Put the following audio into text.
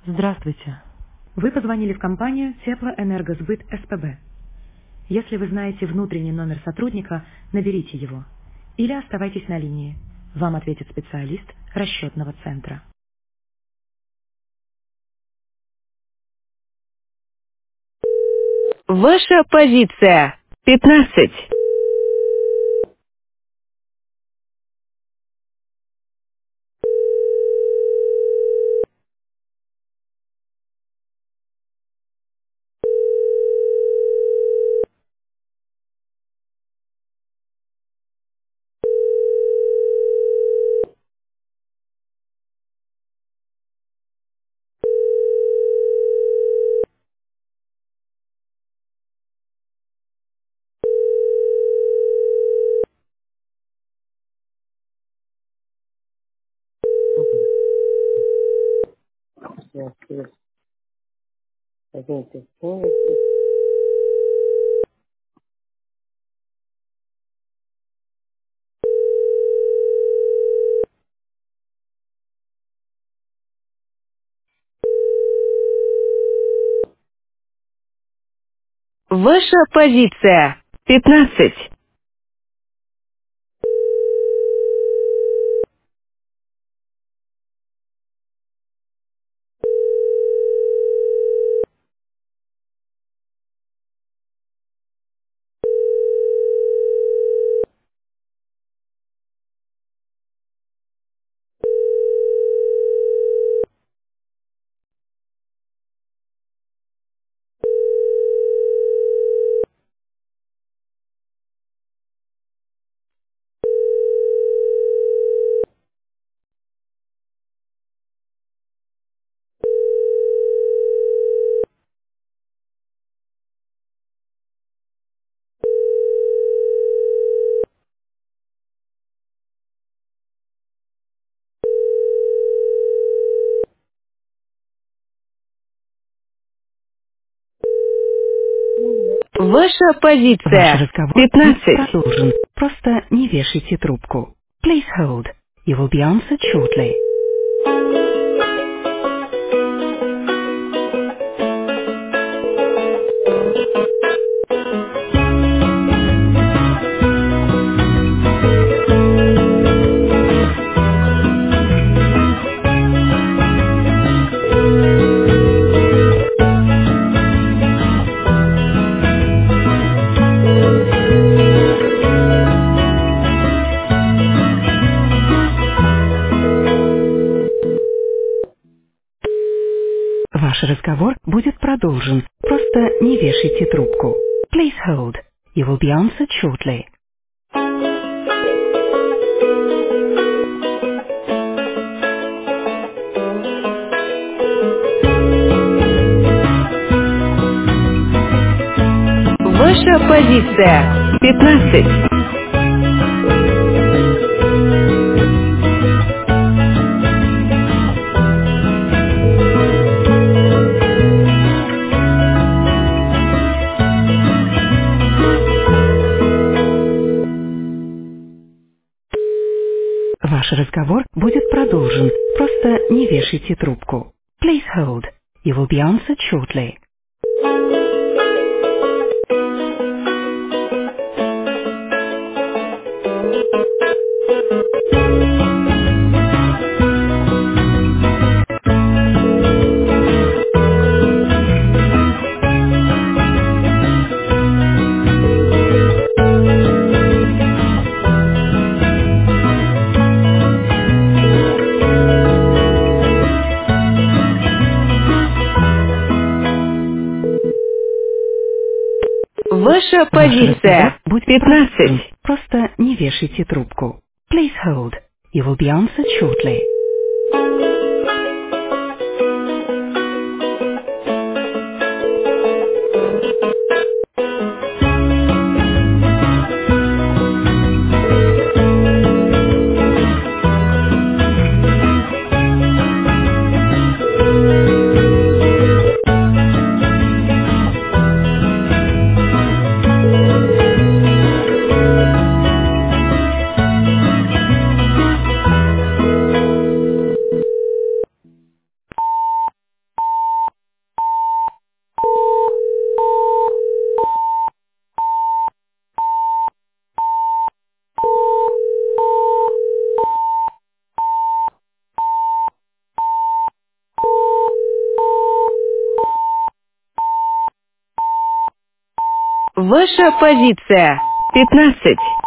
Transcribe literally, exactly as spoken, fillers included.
Здравствуйте. Вы позвонили в компанию Теплоэнергосбыт СПБ. Если вы знаете внутренний номер сотрудника, наберите его. Или оставайтесь на линии. Вам ответит специалист расчетного центра. Ваша позиция. пятнадцать. Ваша позиция. пятнадцать. Ваша Ваш позиция. разговор будет пятнадцать. продолжен. Просто не вешайте трубку. Please hold. You will be answered shortly. Ваш разговор будет продолжен. Просто не вешайте трубку. Please hold. You will be answered shortly. Ваша позиция. пятнадцать. Ваш разговор будет продолжен. Просто не вешайте трубку. Please hold. You will be answered shortly. Ваша Ваш разговор позиция. будет продолжен. пятнадцать. Просто не вешайте трубку. Please hold. You will be answered shortly. Ваша позиция. пятнадцать.